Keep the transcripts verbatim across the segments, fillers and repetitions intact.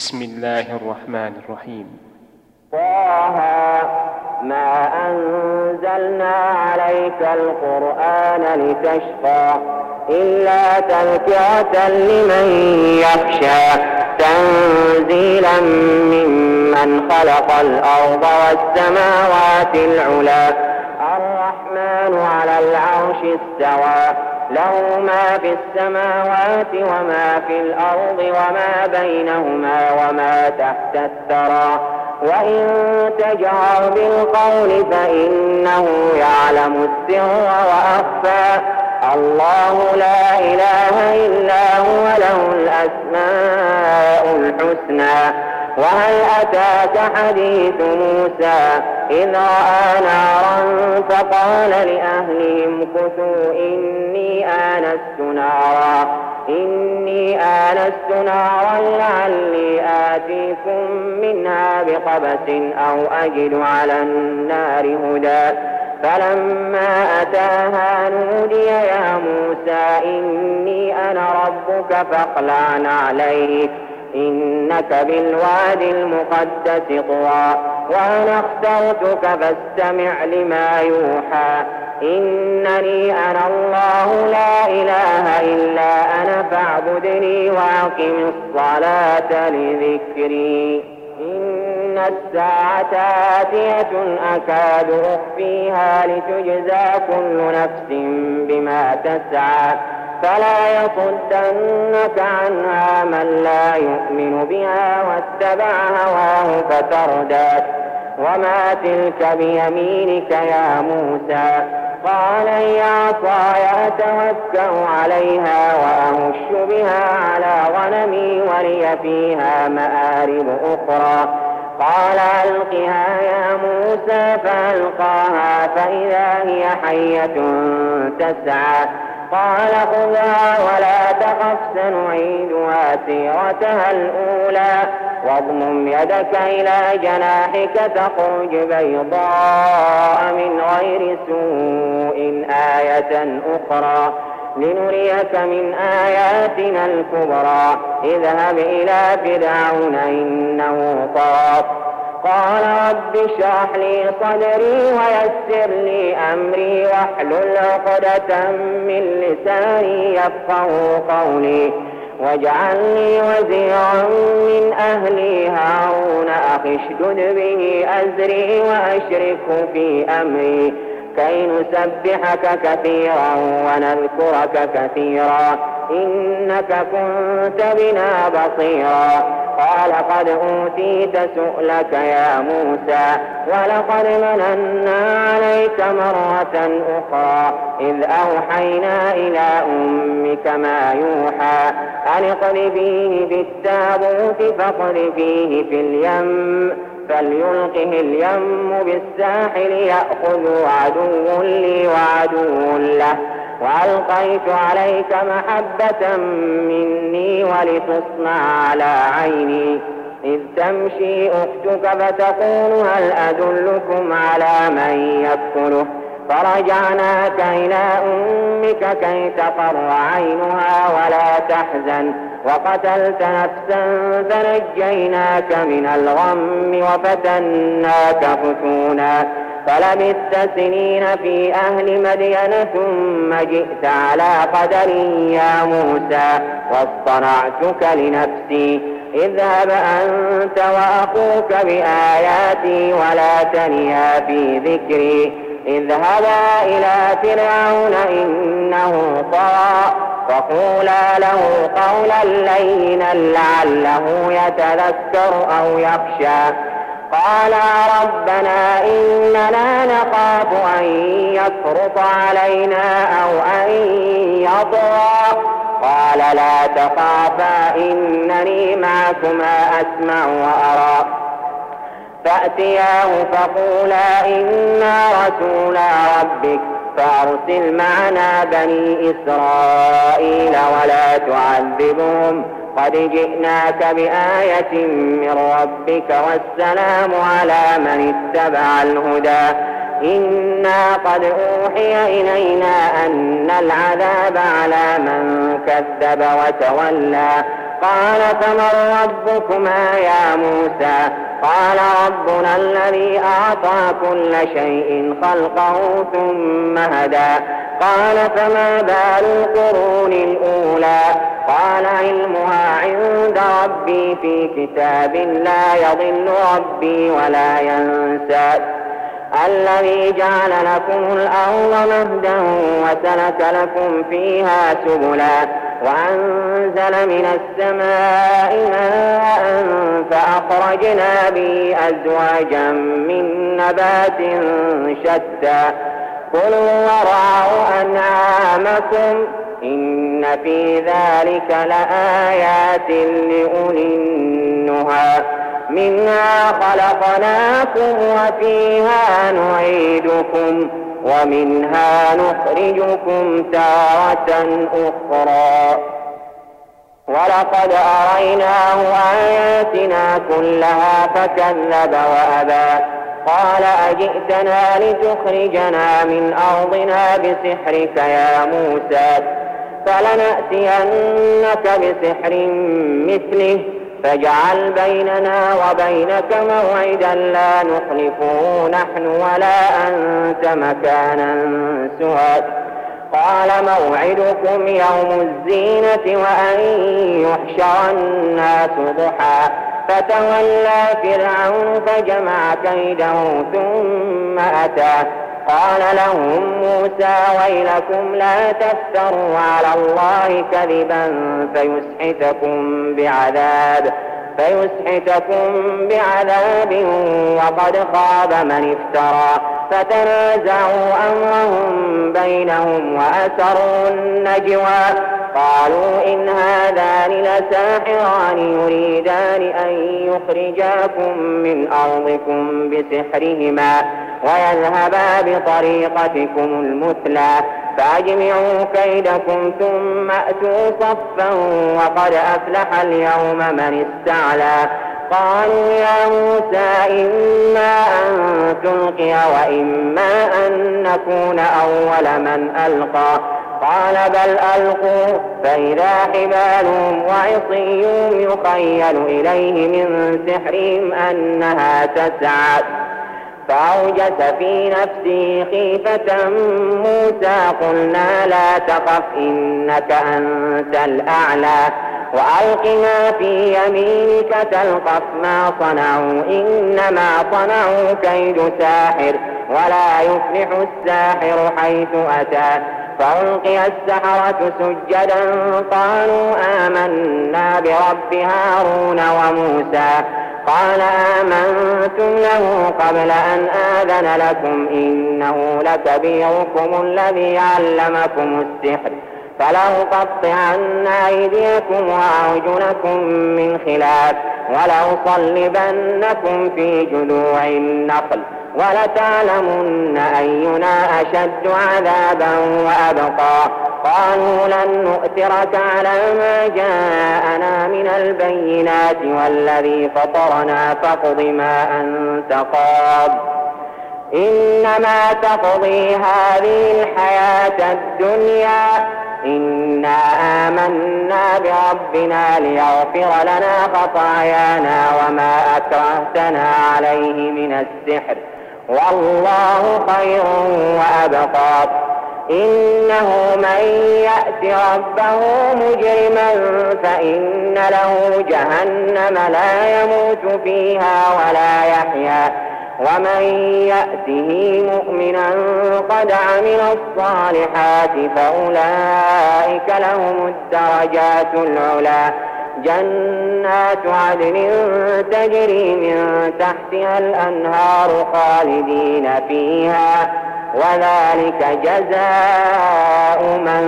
بسم الله الرحمن الرحيم. طه ما أنزلنا عليك القرآن لتشقى إلا تذكرة لمن يخشى تنزيلا ممن خلق الأرض والسماوات العلى الرحمن على العرش استوى له ما في السماوات وما في الأرض وما بينهما وما تحت الثرى وإن تجهر بالقول فإنه يعلم السر وأخفى الله لا إله إلا هو له الأسماء الحسنى. وهل أتاك حديث موسى إذ رأى نارا فقال لأهلهم كثوا إني آنست نارا إني آنست نارا لعلي آتيكم منها بقبس أو أجد على النار هدى فلما أتاها نودي يا موسى إني أنا ربك فاخلع عليك إنك بالوادي المقدس طوى وأنا اخترتك فاستمع لما يوحى إنني أنا الله لا إله إلا أنا فاعبدني وأقم الصلاة لذكري إن الساعة آتية أكاد أخفيها لتجزى كل نفس بما تسعى فلا يصدنك عنها من لا يؤمن بها واتبع هواه فتردى وما تلك بيمينك يا موسى قال هي عصاي أتوكأ عليها وأهش بها على غنمي ولي فيها مآرب أخرى قال ألقها يا موسى فألقاها فإذا هي حية تسعى قال خذها ولا تخف سنعيدها سيرتها الأولى واضمم يدك إلى جناحك تخرج بيضاء من غير سوء آية أخرى لنريك من آياتنا الكبرى اذهب إلى فرعون إنه طغى قال رب اشرح لي صدري ويسر لي أمري واحلل عقدة من لساني يفقهوا قولي واجعل لي وزيرا من أهلي هارون أخي اشدد به أزري وأشركه في أمري كي نسبحك كثيرا ونذكرك كثيرا إنك كنت بنا بصيرا قال قد أوتيت سؤلك يا موسى ولقد مننا عليك مرة أخرى إذ أوحينا إلى أمك ما يوحى أن اقذفيه بالتابوت فاقذفيه في اليم فليلقه اليم بالساحل يأخذ عدو لي وعدو له وألقيت عليك محبة مني ولتصنع على عيني إذ تمشي أختك فتقول هل أدلكم على من يكفله فرجعناك إلى أمك كي تقر عينها ولا تحزن وقتلت نفسا فنجيناك من الغم وفتناك فتونا فلبثت سنين في أهل مدين ثم جئت على قدر يا موسى واصطنعتك لنفسي اذهب أنت وأخوك بآياتي ولا تنيا في ذكري اذهبا إلى فرعون إنه طغى فقولا له قولا لينا لعله يتذكر أو يخشى قال ربنا إننا نخاف أن يفرط علينا أو أن يطغى قال لا تخافا إنني معكما أسمع وأرى فأتياه فقولا إنا رسولا ربك فأرسل معنا بني إسرائيل ولا تعذبهم قد جئناك بآية من ربك والسلام على من اتبع الهدى إنا قد أوحي إلينا أن العذاب على من كذب وتولى قال فمن ربكما يا موسى قال ربنا الذي أعطى كل شيء خلقه ثم هدى قال فما بال القرون الأولى قال علمها عند ربي في كتاب لا يضل ربي ولا ينسى الذي جعل لكم الأرض مهدا وسلك لكم فيها سبلا وأنزل من السماء ماء فأخرجنا به أزواجا من نبات شتى كلوا ورعوا أنعامكم إن في ذلك لآيات لأولي النهى منها خلقناكم وفيها نعيدكم ومنها نخرجكم تارة أخرى ولقد أريناه آياتنا كلها فكذب وأبى قال أجئتنا لتخرجنا من أرضنا بسحرك يا موسى فلنأتينك بسحر مثله فاجعل بيننا وبينك موعدا لا نخلفه نحن ولا أنت مكانا سوى قال موعدكم يوم الزينة وأن يحشر الناس ضحى فتولى فرعون فجمع كيده ثم أتى قال لهم موسى ويلكم لا تفتروا على الله كذبا فيسحتكم بعذاب فيسحتكم بعذاب وقد خاب من افترى فتنازعوا أمرهم بينهم وأسروا النجوى قالوا إن هذان لساحران يريدان أن يخرجاكم من أرضكم بسحرهما ويذهبا بطريقتكم المثلى فأجمعوا كيدكم ثم أتوا صفا وقد أفلح اليوم من استعلى قالوا يا موسى إما أن تلقي وإما أن نكون أول من ألقى قال بل ألقوا فإذا حبالهم وعصيهم يخيل إليه من سحرهم أنها تسعى فأوجس في نفسه خيفة موسى قلنا لا تخف إنك أنت الأعلى وألق ما في يمينك تلقف ما صنعوا إنما صنعوا كيد ساحر ولا يفلح الساحر حيث أتى فألقي السحرة سجدا قالوا آمنا برب هارون وموسى قال آمنتم له قبل أن آذن لكم إنه لكبيركم الذي علمكم السحر فلأقطعن أيديكم وأرجلكم من خلاف ولأصلبنكم في جذوع النخل ولتعلمن أينا أشد عذابا وأبقى قالوا لن نؤثرك على ما جاءنا من البينات والذي فطرنا فاقض ما أنت قاض إنما تقضي هذه الحياة الدنيا إنا آمنا بربنا ليغفر لنا خطايانا وما أكرهتنا عليه من السحر والله خير وأبقى إنه من يأت ربه مجرما فإن له جهنم لا يموت فيها ولا يحيا ومن يأته مؤمنا قد عمل الصالحات فأولئك لهم الدرجات العلى جنات عدن تجري من تحتها الأنهار خالدين فيها وذلك جزاء من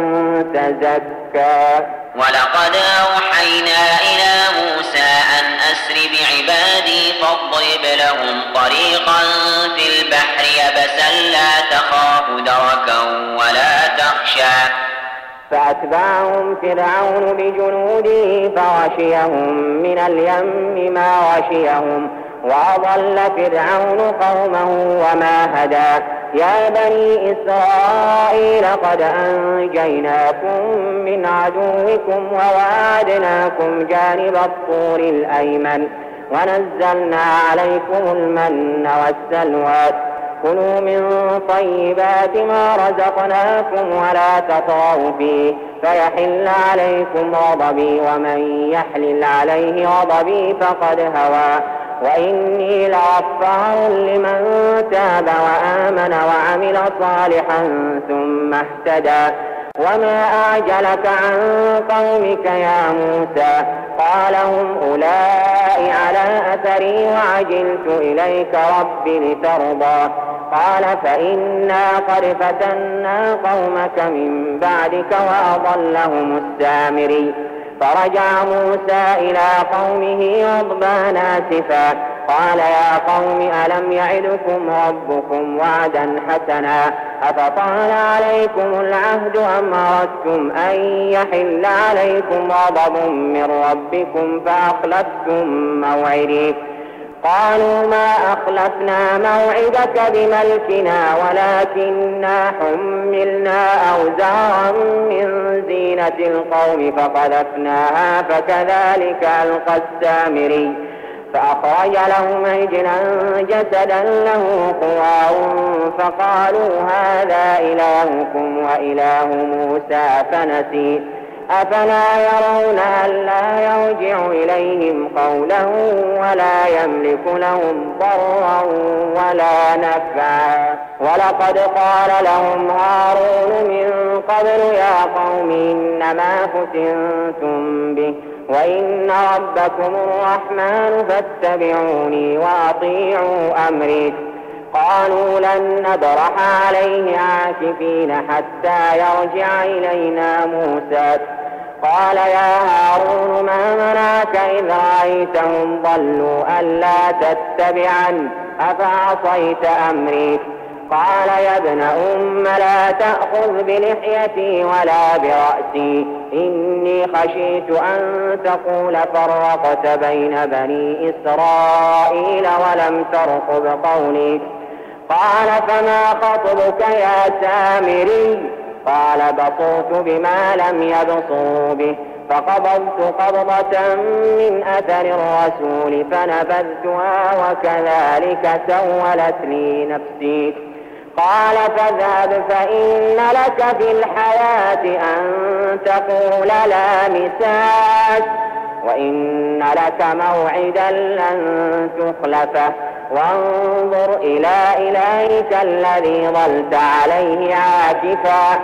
تزكى ولقد أوحينا إلى موسى أن أسر بعبادي فاضرب لهم طريقا في البحر يبسا لا تخاف دركا ولا تخشى فأتبعهم فرعون بجنوده فغشيهم من اليم ما غشيهم وأضل فرعون قومه وما هدى يا بني إسرائيل قد أنجيناكم من عدوكم وواعدناكم جانب الطور الأيمن ونزلنا عليكم المن والسلوى كلوا من طيبات ما رزقناكم ولا تطغوا فيه فيحل عليكم غضبي ومن يحلل عليه غضبي فقد هوى وإني لغفار لمن تاب وآمن وعمل صالحا ثم اهتدى وما أعجلك عن قومك يا موسى قال هم أولئك على أثري وعجلت إليك رب لترضى قال فإنا قد فتنا قومك من بعدك وأضلهم السامري فرجع موسى إلى قومه غضبان آسفا قال يا قوم ألم يعدكم ربكم وعدا حسنا أفطال عليكم العهد أم أردتم أن يحل عليكم غضب من ربكم فأخلفتم موعدي قالوا ما أخلفنا موعدك بملكنا ولكننا حملنا أوزارا من زينة القوم فقذفناها فكذلك ألقى السامري فأخرج لهم عجلا جسدا له خوار فقالوا هذا إلهكم وإله موسى فنسي أفلا يرون ألا يرجع إليهم قولا ولا يملك لهم ضرا ولا نفعا ولقد قال لهم هارون من قبل يا قوم إنما فتنتم به وإن ربكم الرحمن فاتبعوني وأطيعوا أمري قالوا لن نبرح عليه عاكفين حتى يرجع إلينا موسى قال يا هارون ما منعك إذ رأيتهم ضلوا ألا تتبعن أفعصيت أمري قال يا ابن أم لا تأخذ بلحيتي ولا برأسي إني خشيت أن تقول فرقت بين بني إسرائيل ولم ترقب قولي قال فما خطبك يا سامري قال بصرت بما لم يبصروا به فقبضت قبضة من أثر الرسول فنبذتها وكذلك سولت لي نفسي قال فاذهب فإن لك في الحياة أن تقول لا مساس وإن لك موعدا لن تخلفه وانظر إلى إلهك الذي ظلت عليه عاكفا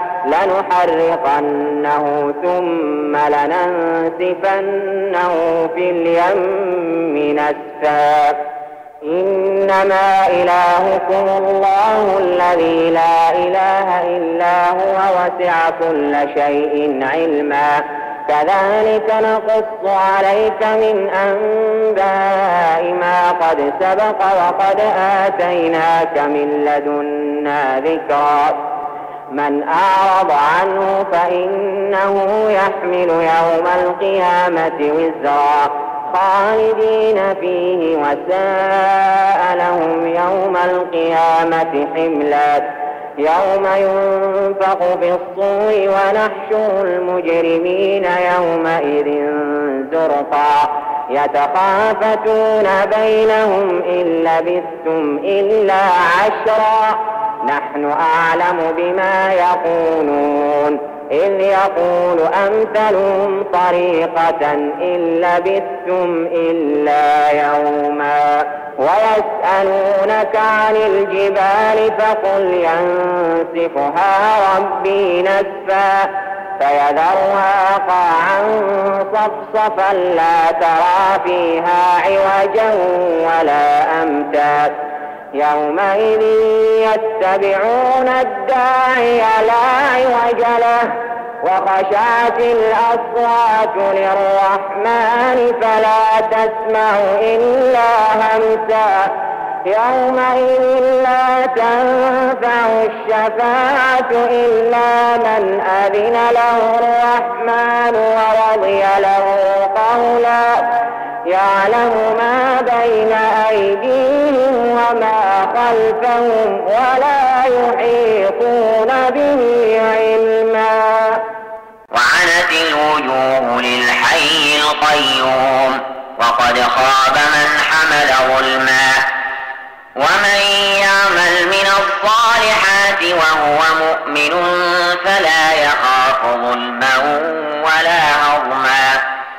لنحرقنه ثم لننسفنه في اليم نسفا إنما إلهكم الله الذي لا إله إلا هو وسع كل شيء علما كذلك نقص عليك من أنباء ما قد سبق وقد آتيناك من لدنا ذكرا من أعرض عنه فإنه يحمل يوم القيامة وزرا خالدين فيه وساء لهم يوم القيامة حملا يوم ينفخ في الصور ونحشر المجرمين يومئذ زرقا يتخافتون بينهم إن لبثتم إلا عشرا نحن أعلم بما يقولون إذ يقول أمثلهم طريقة إن لبثتم إلا يوما ويسألونك عن الجبال فقل ينسفها ربي نسفا فيذرها قاعا صفصفا لا ترى فيها عوجا ولا أمتا يومئذ يتبعون الداعي لا عوج له وخشعت الأصوات للرحمن فلا تسمع إلا همسا يومئذ لا تنفع الشفاعة إلا من أذن له الرحمن ورضي له قولا يعلم ما بين أيديهم وما خلفهم خلفهم ولا يحيطون به علما. وعنت الوجوه للحي القيوم وقد خاب من حمل ظلما. ومن يعمل من الصالحات وهو مؤمن فلا يخاف ظلما ولا هضما.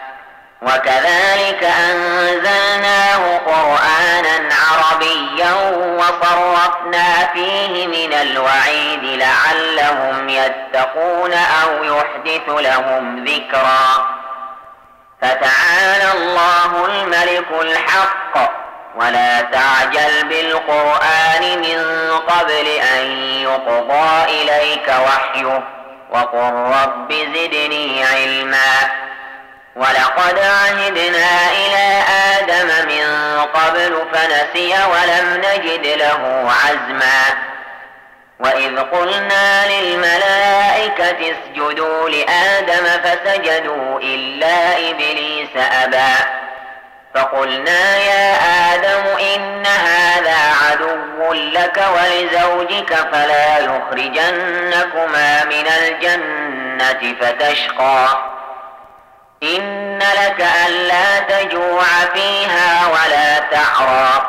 وكذلك أنزلناه قرآنا عربيا وصرفنا فيه من الوعيد لعلهم يتقون أو يحدث لهم ذكرا. فتعالى الله الملك الحق ولا تعجل بالقرآن من قبل أن يقضى إليك وحيه وقل رب زدني علما. ولقد عهدنا إلى آدم من قبل فنسي ولم نجد له عزما. وإذ قلنا للملائكة اسجدوا لآدم فسجدوا إلا إبليس أبى. فقلنا يا آدم إن هذا عدو لك ولزوجك فلا يخرجنكما من الجنة فتشقى. إن لك ألا تجوع فيها ولا تعرى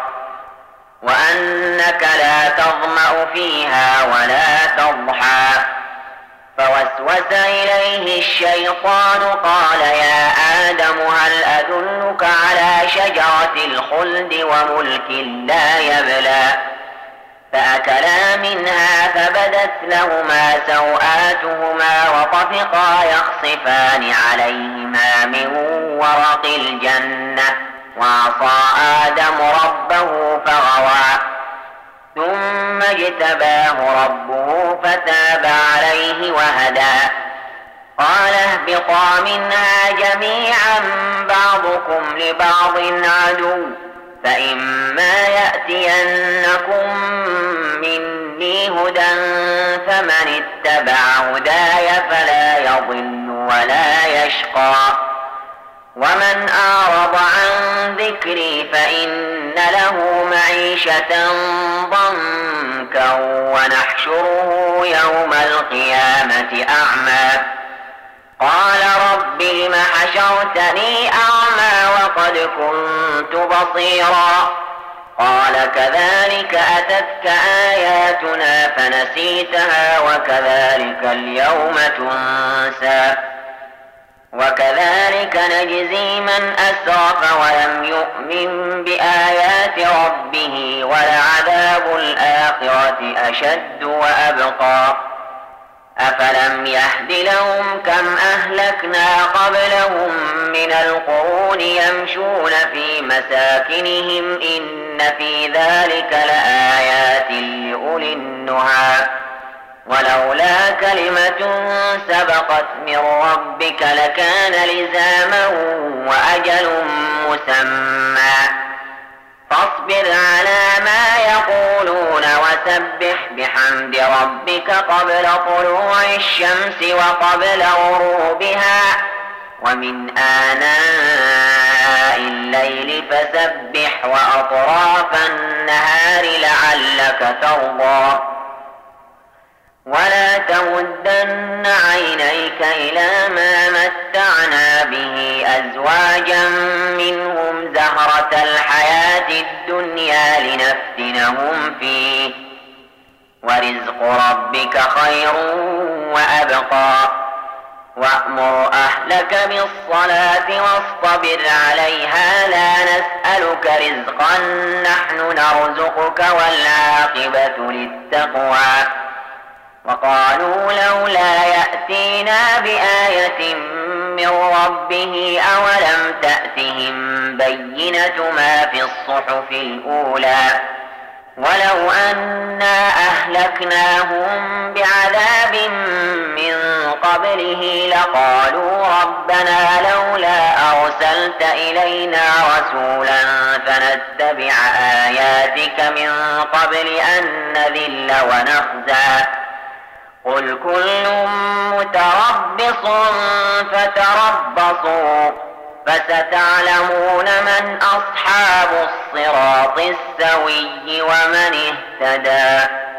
وأنك لا تظمأ فيها ولا تضحى. فوسوس إليه الشيطان قال يا آدم هل أدلك على شجرة الخلد وملك لا يبلى. فأكلا منها فبدت لهما سوآتهما وطفقا يخصفان عليهما من ورق الجنة وعصى آدم ربه فغوى. ثم اجتباه ربه فتاب عليه وهدى. قال اهبطا منها جميعا بعضكم لبعض عدو فإما يأتينكم مني هدى فمن اتبع هداي فلا يضل ولا يشقى. ومن أعرض عن ذكري فإن له معيشة ضنكا ونحشره يوم القيامة أعمى. قال رب لم حشرتني أعمى وقد كنت بصيرا. قال كذلك أتتك آياتنا فنسيتها وكذلك اليوم تنسى. وكذلك نجزي من أسرف ولم يؤمن بآيات ربه ولعذاب الآخرة أشد وأبقى. أفلم يهد لهم كم أهلكنا قبلهم من القرون يمشون في مساكنهم إن في ذلك لآيات لأولي النهى. ولولا كلمة سبقت من ربك لكان لزاما وأجل مسمى. فاصبر على ما يقولون وسبح بحمد ربك قبل طلوع الشمس وقبل غروبها ومن آناء الليل فسبح وأطراف النهار لعلك ترضى. ولا تمدن عينيك إلى ما متعنا به أزواجا منهم زهرة الحياة الدنيا لنفتنهم فيه ورزق ربك خير وأبقى. وأمر أهلك بالصلاة واصطبر عليها لا نسألك رزقا نحن نرزقك والعاقبة للتقوى. وقالوا لولا يأتينا بآية من ربه أولم تأتهم بينة ما في الصحف الأولى. ولو أنا أهلكناهم بعذاب من قبله لقالوا ربنا لولا أرسلت إلينا رسولا فنتبع آياتك من قبل أن نذل ونخزى. قل كل متربص فتربصوا فستعلمون من أصحاب الصراط الصراط السوي ومن اهتدى.